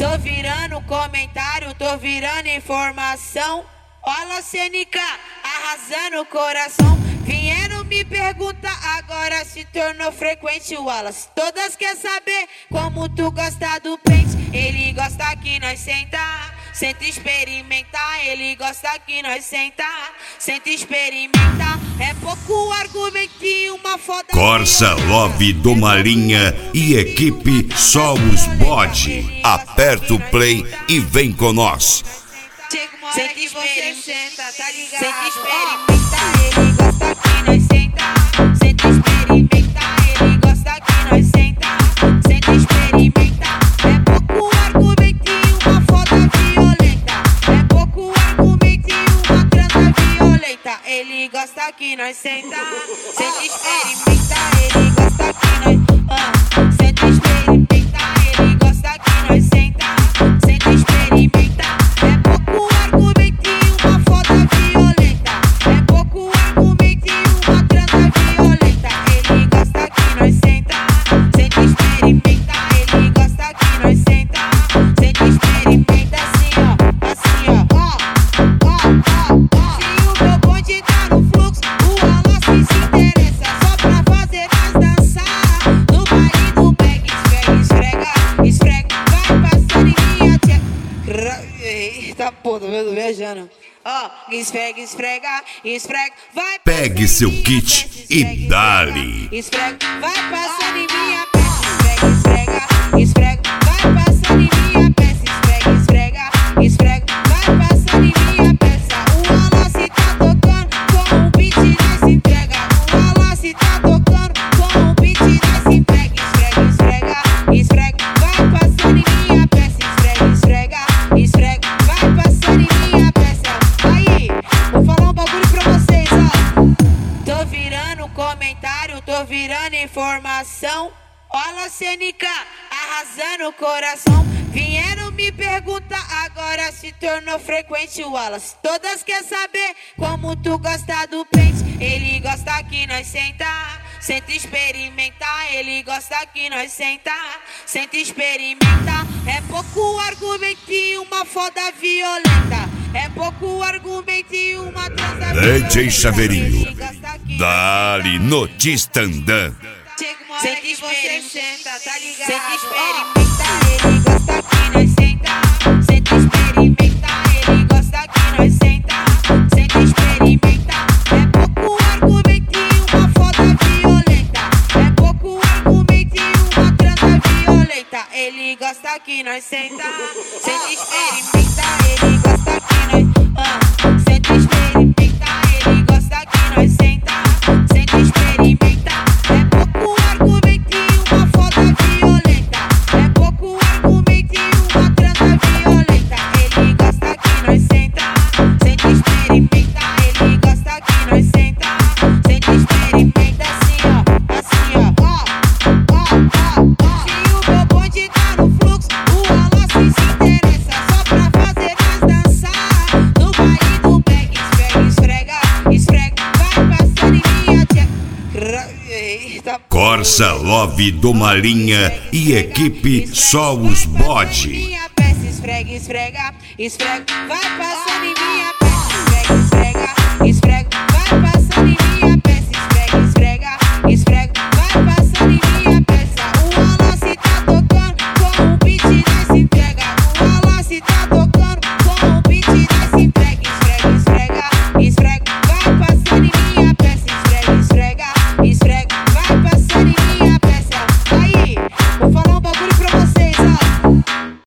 Tô virando comentário, tô virando informação. Olha CNK, arrasando o coração. Vieram me perguntar, agora se tornou frequente o Wallace. Todas quer saber como tu gosta do pente. Ele gosta que nós sentar, senta experimentar. Ele gosta que nós sentar, senta experimentar. É pouco argumento e uma foda. Corsa Love do Marinha e equipe Só os Bode. Aperta o play e vem com nós. Senta que você senta, tá ligado? Senta experimentar, ele gosta que nós sentar. Senta experimentar, ele gosta que nós sentar. Senta experimentar. É pouco argumento e uma foda violenta. É pouco argumento e uma transa violenta. Ele gosta que nós sentar. Senta experimentar, ele gosta que nós senta experimentar, ele gosta que nós sentar. Senta experimentar. Eita porra, tô vendo, viajando. Ó, esfrega, esfrega, esfrega, vai. Pegue seu kit e dale. Esfrega, vai passando em minha peça. Esfrega, esfrega, esfrega, vai passando em minha peça. Esfrega, esfrega, esfrega, vai passando em minha peça. O Wallace tá tocando com um beat nessa entrega. O Wallace tá tocando com um beat nessa entrega. Esfrega, esfrega, esfrega, vai passando em minha peça. Esfrega, esfrega, esfrega, vai passando em minha peça. Aí, vou falar um bagulho pra vocês, ó. Tô virando comentário, tô virando informação. Olha CNK, arrasando o coração. Vieram me perguntar, agora se tornou frequente o Wallace. Todas quer saber como tu gosta do pente. Ele gosta que nós sentar, senta experimentar. Ele gosta que nós sentar, senta experimentar. É pouco argumento e uma foda violenta. É pouco argumento e uma transa violenta. DJ Chaveirinho, dale no Tistandã. Senta que você senta, tá ligado? Senta experimentar, ele gosta que nós sentar. Senta experimentar, ele gosta que nós sentar. Senta experimentar. É pouco argumento e uma foda violenta. É pouco argumento e uma transa violenta. Ele gosta que nós sentar. Senta experimentar, ele gosta que nós senta experimentar, ele gosta que nós sentar. Senta experimentar. É pouco argumento e uma foda violenta. É pouco argumento e uma transa violenta. Ele gosta que nós sentar. Senta experimentar, ele gosta que nós sentar. Senta experimenta assim, Se o meu bonde tá no fluxo, o Wallace se interessa só pra fazer nós dançar. No baile do back, esfrega, esfrega, esfrega, vai passando em minha Corsa Love do Marinha e equipe Só os Bode. Minha peça, esfrega, esfrega, esfrega, vai passando em minha peça. Esfrega, esfrega.